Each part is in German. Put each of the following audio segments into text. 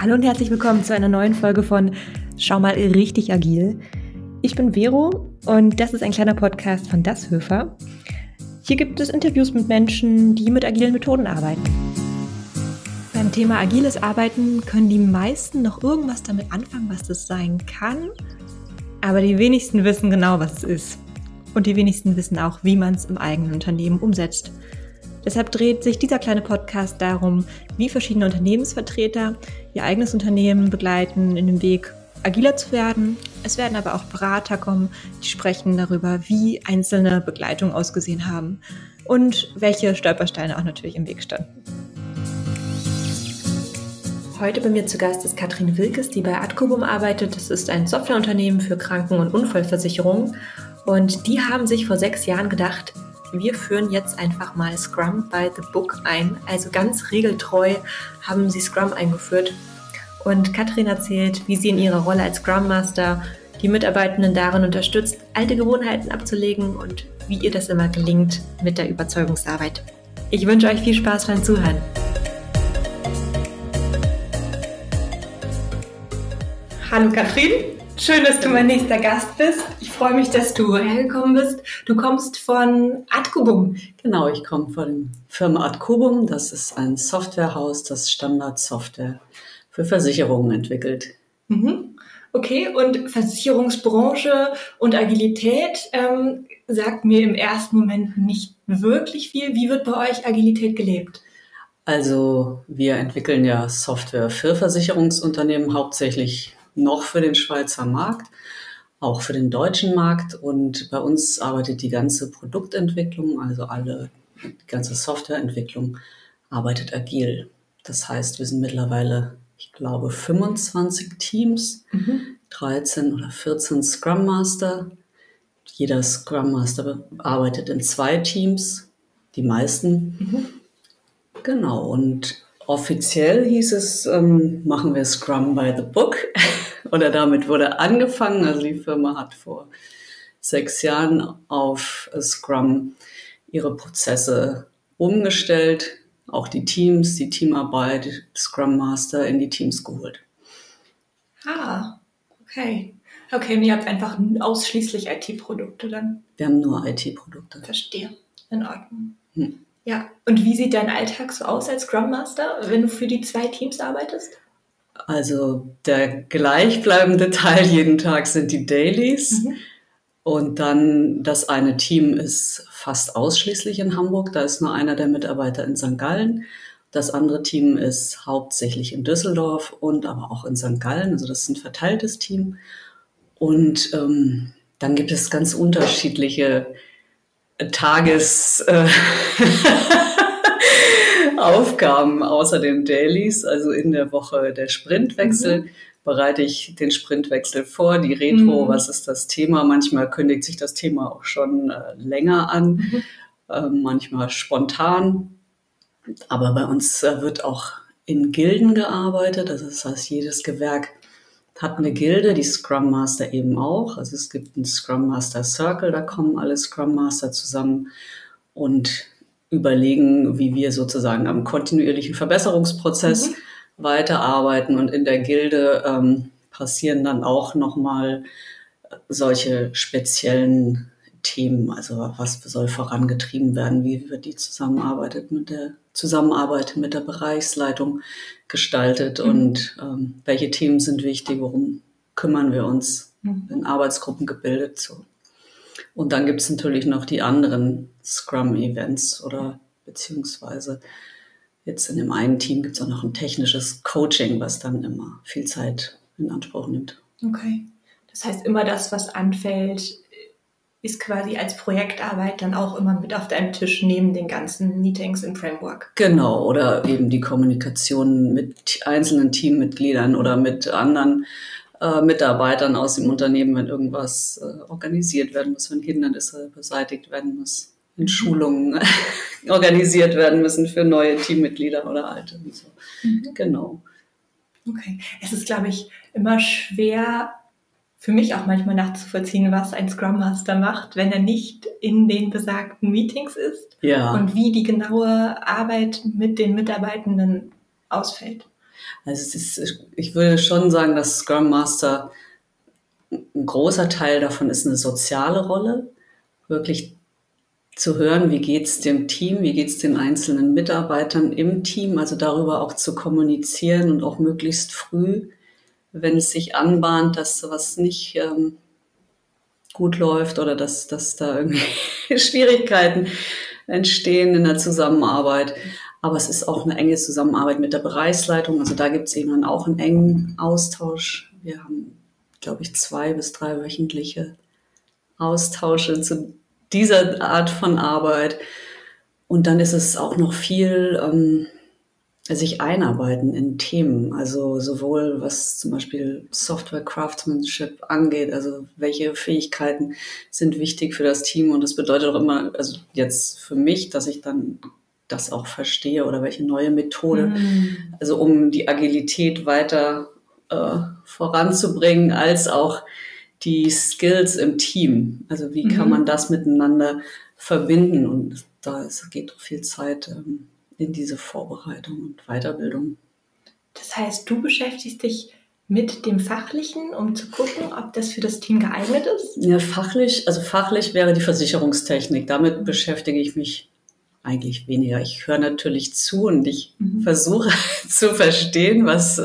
Hallo und herzlich willkommen zu einer neuen Folge von Schau mal richtig agil. Ich bin Vero und das ist ein kleiner Podcast von Das Höfer. Hier gibt es Interviews mit Menschen, die mit agilen Methoden arbeiten. Beim Thema agiles Arbeiten können die meisten noch irgendwas damit anfangen, was das sein kann, aber die wenigsten wissen genau, was es ist. Und die wenigsten wissen auch, wie man es im eigenen Unternehmen umsetzt. Deshalb dreht sich dieser kleine Podcast darum, wie verschiedene Unternehmensvertreter ihr eigenes Unternehmen begleiten, in dem Weg agiler zu werden. Es werden aber auch Berater kommen, die sprechen darüber, wie einzelne Begleitungen ausgesehen haben und welche Stolpersteine auch natürlich im Weg standen. Heute bei mir zu Gast ist Katrin Wilkes, die bei Adcobum arbeitet. Das ist ein Softwareunternehmen für Kranken- und Unfallversicherung. Und die haben sich vor 6 Jahren gedacht, wir führen jetzt einfach mal Scrum by the Book ein. Also ganz regeltreu haben sie Scrum eingeführt. Und Katrin erzählt, wie sie in ihrer Rolle als Scrum Master die Mitarbeitenden darin unterstützt, alte Gewohnheiten abzulegen und wie ihr das immer gelingt mit der Überzeugungsarbeit. Ich wünsche euch viel Spaß beim Zuhören. Hallo Katrin, schön, dass du mein nächster Gast bist. Ich freue mich, dass du hergekommen bist. Du kommst von Adcobum. Genau, ich komme von der Firma Adcobum. Das ist ein Softwarehaus, das Standardsoftware für Versicherungen entwickelt. Okay, und Versicherungsbranche und Agilität sagt mir im ersten Moment nicht wirklich viel. Wie wird bei euch Agilität gelebt? Also wir entwickeln ja Software für Versicherungsunternehmen, hauptsächlich noch für den Schweizer Markt, auch für den deutschen Markt. Und bei uns arbeitet die ganze Produktentwicklung, also die ganze Softwareentwicklung arbeitet agil. Das heißt, wir sind mittlerweile, ich glaube, 25 Teams, 13 oder 14 Scrum Master. Jeder Scrum Master arbeitet in 2 Teams, die meisten. Genau, und offiziell hieß es, machen wir Scrum by the Book. Oder damit wurde angefangen. Also die Firma hat vor 6 Jahren auf Scrum ihre Prozesse umgestellt. Auch die Teams, die Teamarbeit, Scrum Master in die Teams geholt. Okay. Okay, und ihr habt einfach ausschließlich IT-Produkte dann? Wir haben nur IT-Produkte. Verstehe. In Ordnung. Ja, und wie sieht dein Alltag so aus als Scrum Master, wenn du für die 2 Teams arbeitest? Also der gleichbleibende Teil jeden Tag sind die Dailies. Und dann das eine Team ist fast ausschließlich in Hamburg. Da ist nur einer der Mitarbeiter in St. Gallen. Das andere Team ist hauptsächlich in Düsseldorf und aber auch in St. Gallen. Also das ist ein verteiltes Team. Und dann gibt es ganz unterschiedliche Aufgaben außer den Dailies, also in der Woche der Sprintwechsel, bereite ich den Sprintwechsel vor, die Retro, was ist das Thema? Manchmal kündigt sich das Thema auch schon länger an, manchmal spontan, aber bei uns wird auch in Gilden gearbeitet, also das heißt, jedes Gewerk hat eine Gilde, die Scrum Master eben auch, also es gibt einen Scrum Master Circle, da kommen alle Scrum Master zusammen und überlegen, wie wir sozusagen am kontinuierlichen Verbesserungsprozess weiterarbeiten. Und in der Gilde passieren dann auch nochmal solche speziellen Themen. Also was soll vorangetrieben werden? Wie wird die Zusammenarbeit mit der Bereichsleitung gestaltet? Und welche Themen sind wichtig? Worum kümmern wir uns? In Arbeitsgruppen gebildet. So. Und dann gibt es natürlich noch die anderen Scrum-Events oder beziehungsweise jetzt in dem einen Team gibt es auch noch ein technisches Coaching, was dann immer viel Zeit in Anspruch nimmt. Okay. Das heißt, immer das, was anfällt, ist quasi als Projektarbeit dann auch immer mit auf deinem Tisch neben den ganzen Meetings im Framework. Genau, oder eben die Kommunikation mit einzelnen Teammitgliedern oder mit anderen Mitarbeitern aus dem Unternehmen, wenn irgendwas organisiert werden muss, wenn Hindernisse beseitigt werden muss, wenn Schulungen organisiert werden müssen für neue Teammitglieder oder alte und so. Genau. Okay. Es ist, glaube ich, immer schwer für mich auch manchmal nachzuvollziehen, was ein Scrum Master macht, wenn er nicht in den besagten Meetings ist und wie die genaue Arbeit mit den Mitarbeitenden ausfällt. Also ich würde schon sagen, dass Scrum Master, ein großer Teil davon ist eine soziale Rolle, wirklich zu hören, wie geht's dem Team, wie geht's den einzelnen Mitarbeitern im Team, also darüber auch zu kommunizieren und auch möglichst früh, wenn es sich anbahnt, dass was nicht gut läuft oder dass da irgendwie Schwierigkeiten entstehen in der Zusammenarbeit. Aber es ist auch eine enge Zusammenarbeit mit der Bereichsleitung. Also da gibt es eben dann auch einen engen Austausch. Wir haben, glaube ich, 2 bis 3 wöchentliche Austausche zu dieser Art von Arbeit. Und dann ist es auch noch viel sich einarbeiten in Themen. Also sowohl was zum Beispiel Software Craftsmanship angeht, also welche Fähigkeiten sind wichtig für das Team. Und das bedeutet auch immer, also jetzt für mich, dass ich dann das auch verstehe oder welche neue Methode, also um die Agilität weiter voranzubringen, als auch die Skills im Team. Also wie kann man das miteinander verbinden? Und da geht doch viel Zeit in diese Vorbereitung und Weiterbildung. Das heißt, du beschäftigst dich mit dem Fachlichen, um zu gucken, ob das für das Team geeignet ist? Ja, fachlich wäre die Versicherungstechnik. Damit beschäftige ich mich eigentlich weniger. Ich höre natürlich zu und ich versuche zu verstehen, was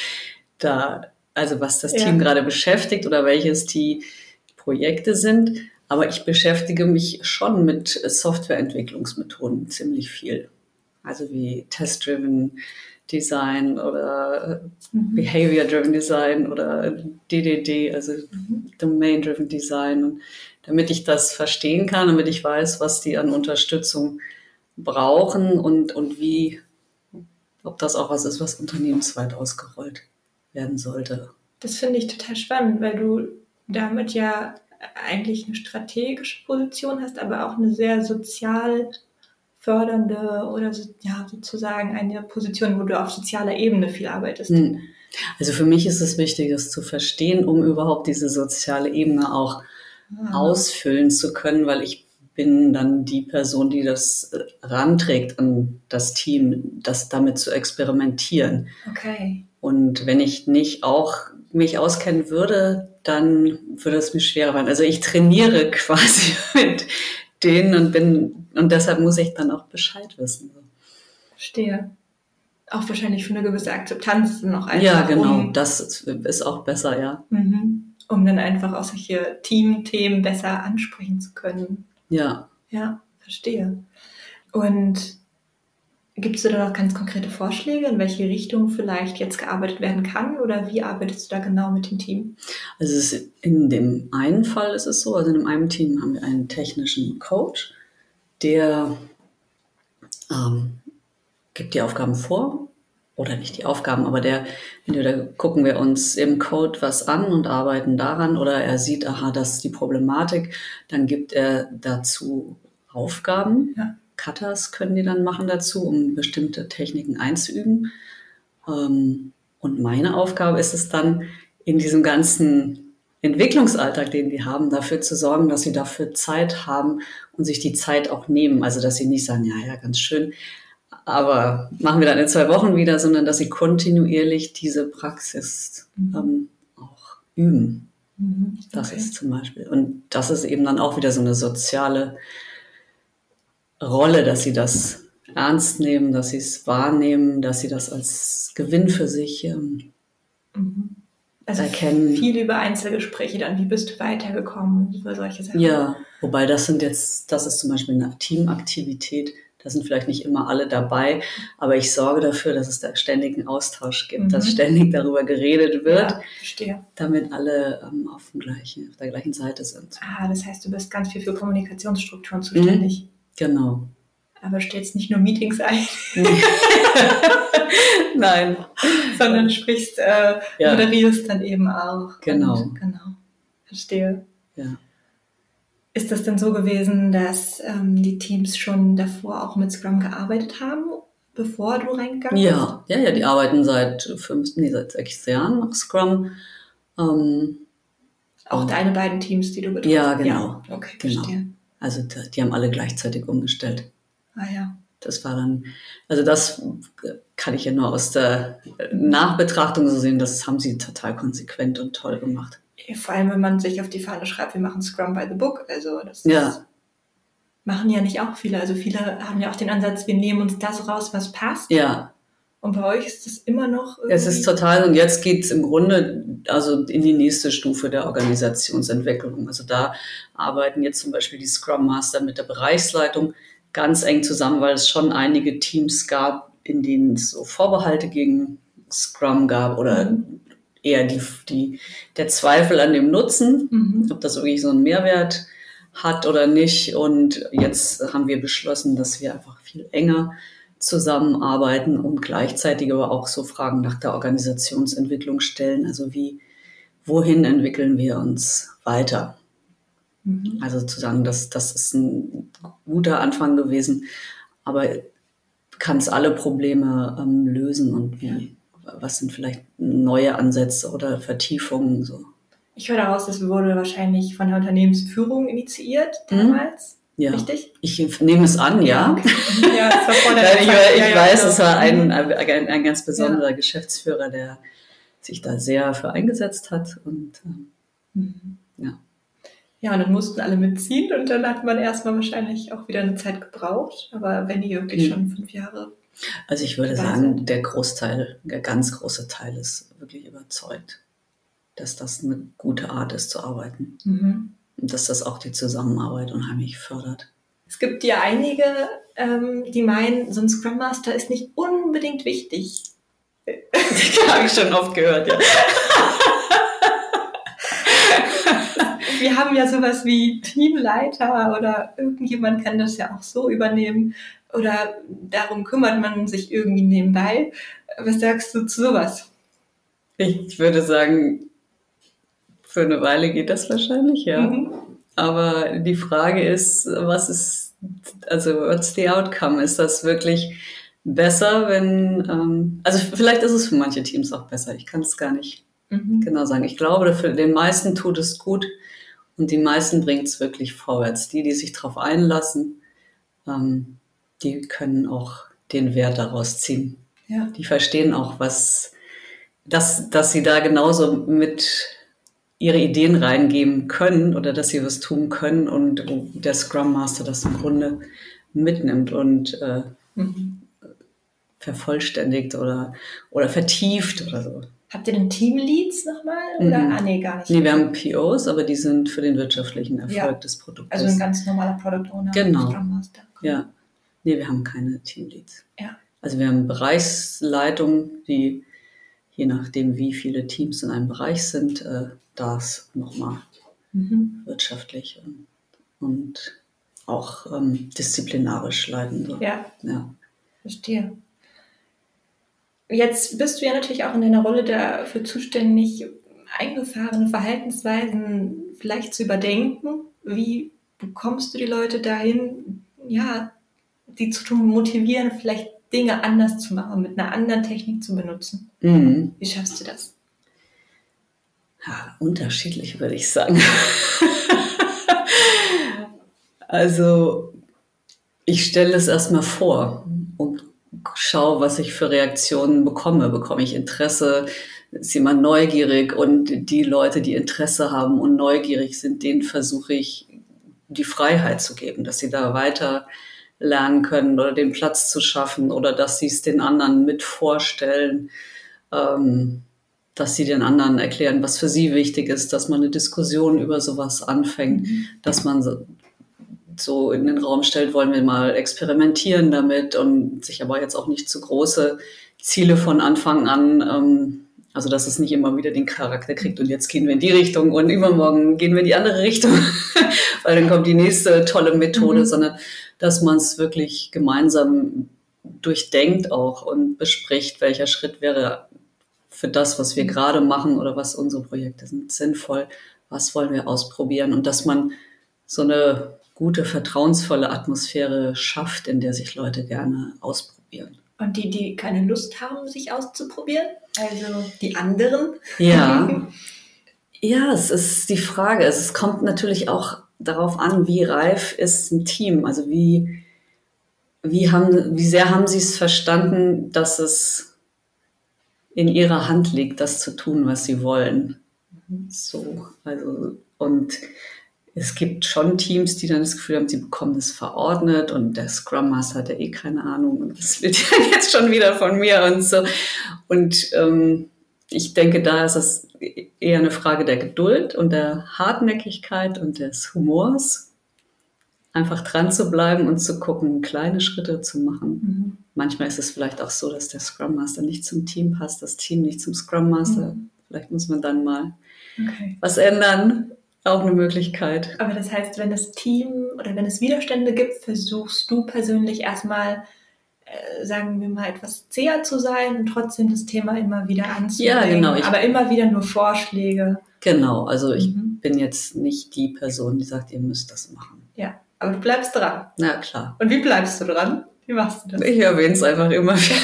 was das Team gerade beschäftigt oder welches die Projekte sind. Aber ich beschäftige mich schon mit Softwareentwicklungsmethoden ziemlich viel. Also wie Test-Driven Design oder Behavior-Driven Design oder DDD, also Domain-Driven Design. Und damit ich das verstehen kann, damit ich weiß, was die an Unterstützung brauchen und wie, ob das auch was ist, was unternehmensweit ausgerollt werden sollte. Das finde ich total spannend, weil du damit ja eigentlich eine strategische Position hast, aber auch eine sehr sozial fördernde oder sozusagen eine Position, wo du auf sozialer Ebene viel arbeitest. Also für mich ist es wichtig, das zu verstehen, um überhaupt diese soziale Ebene auch ausfüllen zu können, weil ich bin dann die Person, die das ranträgt an das Team, das damit zu experimentieren. Okay. Und wenn ich nicht auch mich auskennen würde, dann würde es mir schwerer fallen. Also ich trainiere quasi mit denen und deshalb muss ich dann auch Bescheid wissen. Verstehe. Auch wahrscheinlich für eine gewisse Akzeptanz noch einfach. Ja, genau. Das ist auch besser, ja. Um dann einfach auch solche Teamthemen besser ansprechen zu können. Ja. Ja, verstehe. Und gibst du da noch ganz konkrete Vorschläge, in welche Richtung vielleicht jetzt gearbeitet werden kann oder wie arbeitest du da genau mit dem Team? Also in dem einen Fall ist es so, also in einem Team haben wir einen technischen Coach, der gibt die Aufgaben vor, oder nicht die Aufgaben, aber entweder gucken wir uns im Code was an und arbeiten daran, oder er sieht, aha, das ist die Problematik, dann gibt er dazu Aufgaben. Ja. Cutters können die dann machen dazu, um bestimmte Techniken einzuüben. Und meine Aufgabe ist es dann, in diesem ganzen Entwicklungsalltag, den die haben, dafür zu sorgen, dass sie dafür Zeit haben und sich die Zeit auch nehmen. Also, dass sie nicht sagen, ja, ganz schön, aber machen wir dann in 2 Wochen wieder, sondern dass sie kontinuierlich diese Praxis auch üben. Okay. Das ist zum Beispiel. Und das ist eben dann auch wieder so eine soziale Rolle, dass sie das ernst nehmen, dass sie es wahrnehmen, dass sie das als Gewinn für sich erkennen. Viel über Einzelgespräche dann, wie bist du weitergekommen, über solche Sachen. Ja, wobei das ist zum Beispiel eine Teamaktivität. Da sind vielleicht nicht immer alle dabei, aber ich sorge dafür, dass es da ständigen Austausch gibt, dass ständig darüber geredet wird, damit alle auf der gleichen Seite sind. Das heißt, du bist ganz viel für Kommunikationsstrukturen zuständig. Genau. Aber stellst nicht nur Meetings ein. Nein. Sondern sprichst, moderierst dann eben auch. Genau. Genau. Verstehe. Ja. Ist das denn so gewesen, dass die Teams schon davor auch mit Scrum gearbeitet haben, bevor du reingegangen bist? Ja, die arbeiten seit 6 Jahren nach Scrum. Auch deine beiden Teams, die du betreust? Ja, genau. Ja, okay, genau. Verstehe. Also die haben alle gleichzeitig umgestellt. Ah ja. das war dann, also das kann ich ja nur aus der Nachbetrachtung so sehen, das haben sie total konsequent und toll gemacht. Vor allem, wenn man sich auf die Fahne schreibt, wir machen Scrum by the Book. Also das machen ja nicht auch viele. Also viele haben ja auch den Ansatz, wir nehmen uns das raus, was passt. Ja. Und bei euch ist das immer noch irgendwie... Es ist total, und jetzt geht es im Grunde also in die nächste Stufe der Organisationsentwicklung. Also da arbeiten jetzt zum Beispiel die Scrum Master mit der Bereichsleitung ganz eng zusammen, weil es schon einige Teams gab, in denen es so Vorbehalte gegen Scrum gab oder eher der Zweifel an dem Nutzen, ob das wirklich so einen Mehrwert hat oder nicht. Und jetzt haben wir beschlossen, dass wir einfach viel enger zusammenarbeiten und gleichzeitig aber auch so Fragen nach der Organisationsentwicklung stellen. Also wohin entwickeln wir uns weiter? Also zu sagen, das ist ein guter Anfang gewesen, aber kann es alle Probleme lösen und was sind vielleicht neue Ansätze oder Vertiefungen so? Ich höre daraus, das wurde wahrscheinlich von der Unternehmensführung initiiert damals. Ja, richtig? Ich nehme es an, ja. Okay. Ja, das war vor der ich weiß, es war ein ganz besonderer Geschäftsführer, der sich da sehr für eingesetzt hat. Und Ja, und dann mussten alle mitziehen und dann hat man erstmal wahrscheinlich auch wieder eine Zeit gebraucht. Aber wenn die wirklich schon 5 Jahre... Also ich würde sagen, der ganz große Teil ist wirklich überzeugt, dass das eine gute Art ist zu arbeiten. Und dass das auch die Zusammenarbeit unheimlich fördert. Es gibt ja einige, die meinen, so ein Scrum Master ist nicht unbedingt wichtig. Das habe ich schon oft gehört, ja. Wir haben ja sowas wie Teamleiter oder irgendjemand kann das ja auch so übernehmen oder darum kümmert man sich irgendwie nebenbei. Was sagst du zu sowas? Ich würde sagen, für eine Weile geht das wahrscheinlich, ja. Aber die Frage ist, what's the outcome? Ist das wirklich besser, also vielleicht ist es für manche Teams auch besser. Ich kann es gar nicht genau sagen. Ich glaube, für den meisten tut es gut und die meisten bringt es wirklich vorwärts. Die sich darauf einlassen, die können auch den Wert daraus ziehen. Ja. Die verstehen auch, dass sie da genauso mit ihre Ideen reingeben können oder dass sie was tun können und der Scrum Master das im Grunde mitnimmt und vervollständigt oder vertieft oder so. Habt ihr denn Teamleads nochmal? Oder? Nee, gar nicht. Nee, wir haben POs, aber die sind für den wirtschaftlichen Erfolg des Produktes. Also ein ganz normaler Product Owner. Genau. Scrum Master. Ja. Nee, wir haben keine Teamleads. Ja. Also wir haben Bereichsleitungen, die je nachdem, wie viele Teams in einem Bereich sind, das nochmal wirtschaftlich und auch disziplinarisch leiten. So. Ja, verstehe. Jetzt bist du ja natürlich auch in deiner Rolle dafür zuständig, eingefahrene Verhaltensweisen vielleicht zu überdenken. Wie bekommst du die Leute dahin, die zu motivieren, vielleicht Dinge anders zu machen, mit einer anderen Technik zu benutzen? Wie schaffst du das? Ja, unterschiedlich würde ich sagen. Also ich stelle es erstmal vor und schaue, was ich für Reaktionen bekomme. Bekomme ich Interesse? Ist jemand neugierig? Und die Leute, die Interesse haben und neugierig sind, denen versuche ich die Freiheit zu geben, dass sie da weiter lernen können oder den Platz zu schaffen oder dass sie es den anderen mit vorstellen, dass sie den anderen erklären, was für sie wichtig ist, dass man eine Diskussion über sowas anfängt, dass man so in den Raum stellt, wollen wir mal experimentieren damit und sich aber jetzt auch nicht zu große Ziele von Anfang an, also dass es nicht immer wieder den Charakter kriegt und jetzt gehen wir in die Richtung und übermorgen gehen wir in die andere Richtung, weil dann kommt die nächste tolle Methode, sondern dass man es wirklich gemeinsam durchdenkt auch und bespricht, welcher Schritt wäre für das, was wir gerade machen oder was unsere Projekte sind, sinnvoll, was wollen wir ausprobieren und dass man so eine gute, vertrauensvolle Atmosphäre schafft, in der sich Leute gerne ausprobieren. Und die keine Lust haben, sich auszuprobieren? Also die anderen? Ja, es ist die Frage. Es kommt natürlich auch darauf an, wie reif ist ein Team. Also wie wie sehr haben Sie es verstanden, dass es in Ihrer Hand liegt, das zu tun, was Sie wollen? So, also, und es gibt schon Teams, die dann das Gefühl haben, sie bekommen das verordnet und der Scrum Master hat ja eh keine Ahnung und das wird ja jetzt schon wieder von mir und so. Und ich denke, da ist es eher eine Frage der Geduld und der Hartnäckigkeit und des Humors, einfach dran zu bleiben und zu gucken, kleine Schritte zu machen. Manchmal ist es vielleicht auch so, dass der Scrum Master nicht zum Team passt, das Team nicht zum Scrum Master. Vielleicht muss man dann mal was ändern. Auch eine Möglichkeit. Aber das heißt, wenn das Team oder wenn es Widerstände gibt, versuchst du persönlich erstmal, sagen wir mal, etwas zäher zu sein und trotzdem das Thema immer wieder anzubringen. Ja, genau. Aber immer wieder nur Vorschläge. Genau, also ich bin jetzt nicht die Person, die sagt, ihr müsst das machen. Ja, aber du bleibst dran. Na klar. Und wie bleibst du dran? Wie machst du das? Ich erwähne es einfach immer wieder.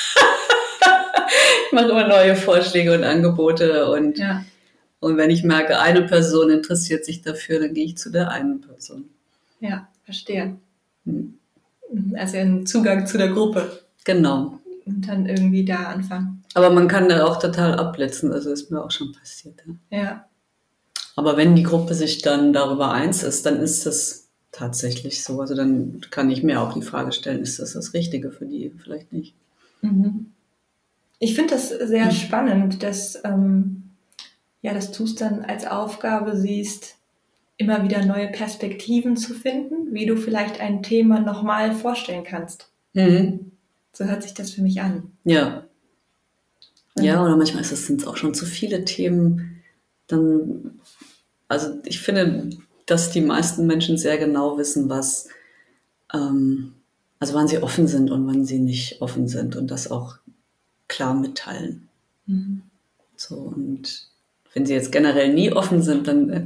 Ich mache immer neue Vorschläge und Angebote und wenn ich merke, eine Person interessiert sich dafür, dann gehe ich zu der einen Person. Ja, verstehe. Also einen Zugang zu der Gruppe. Genau. Und dann irgendwie da anfangen. Aber man kann da auch total abblitzen, also ist mir auch schon passiert. Ja. Aber wenn die Gruppe sich dann darüber eins ist, dann ist das tatsächlich so. Also dann kann ich mir auch die Frage stellen, ist das Richtige für die? Vielleicht nicht. Ich finde das sehr spannend, dass dass du es dann als Aufgabe siehst, immer wieder neue Perspektiven zu finden, wie du vielleicht ein Thema nochmal vorstellen kannst. So hört sich das für mich an. Ja. Ja, oder manchmal sind es auch schon zu viele Themen. Also ich finde, dass die meisten Menschen sehr genau wissen, wann sie offen sind und wann sie nicht offen sind und das auch klar mitteilen. So, und wenn sie jetzt generell nie offen sind, dann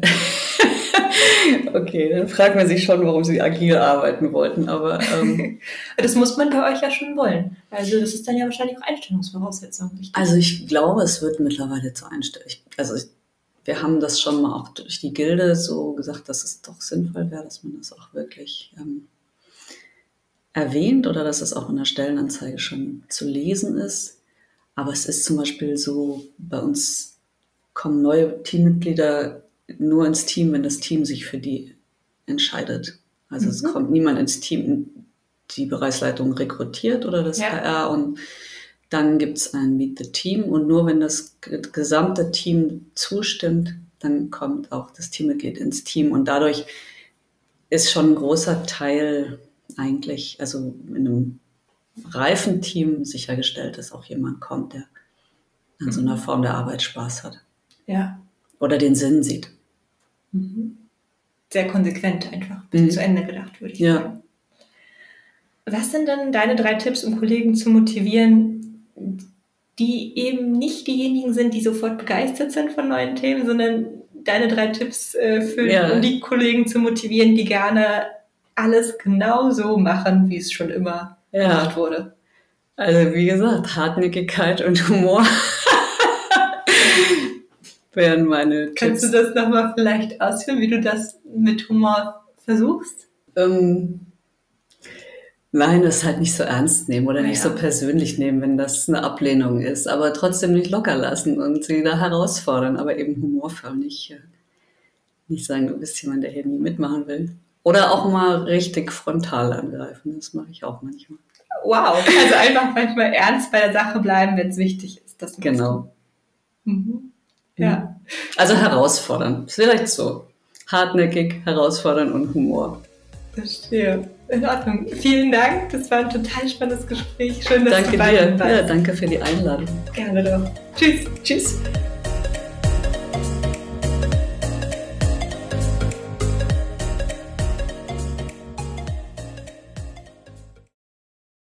okay, dann fragt man sich schon, warum sie agil arbeiten wollten. Aber das muss man bei euch ja schon wollen. Also das ist dann ja wahrscheinlich auch Einstellungsvoraussetzung. Richtig? Also ich glaube, es wird mittlerweile zur Einstellung. Wir haben das schon mal auch durch die Gilde so gesagt, dass es doch sinnvoll wäre, dass man das auch wirklich erwähnt oder dass es auch in der Stellenanzeige schon zu lesen ist. Aber es ist zum Beispiel so, bei uns kommen neue Teammitglieder nur ins Team, wenn das Team sich für die entscheidet. Also es kommt niemand ins Team, die Bereichsleitung rekrutiert oder das HR und dann gibt es ein Meet the Team und nur wenn das gesamte Team zustimmt, dann kommt auch das Teammitglied ins Team und dadurch ist schon ein großer Teil eigentlich, also in einem reifen Team sichergestellt, dass auch jemand kommt, der an so einer Form der Arbeit Spaß hat. Ja. Oder den Sinn sieht. Sehr konsequent einfach, bis zu Ende gedacht, würde ich sagen. Was sind denn deine 3 Tipps, um Kollegen zu motivieren, die eben nicht diejenigen sind, die sofort begeistert sind von neuen Themen, sondern deine 3 Tipps, um die Kollegen zu motivieren, die gerne alles genau so machen, wie es schon immer gemacht wurde? Also wie gesagt, Hartnäckigkeit und Humor wären meine Tipps. Kannst du das nochmal vielleicht ausführen, wie du das mit Humor versuchst? Nein, das halt nicht so ernst nehmen oder nicht so persönlich nehmen, wenn das eine Ablehnung ist, aber trotzdem nicht locker lassen und sie da herausfordern, aber eben humorvoll nicht sagen, du bist jemand, der hier nie mitmachen will. Oder auch mal richtig frontal angreifen, das mache ich auch manchmal. Wow, also einfach manchmal ernst bei der Sache bleiben, wenn es wichtig ist. Das genau. Ja. Also herausfordern, vielleicht so. Hartnäckig, herausfordern und Humor. Verstehe. In Ordnung. Vielen Dank. Das war ein total spannendes Gespräch. Schön, dass du dabei warst. Ja, danke für die Einladung. Gerne doch. Tschüss. Tschüss.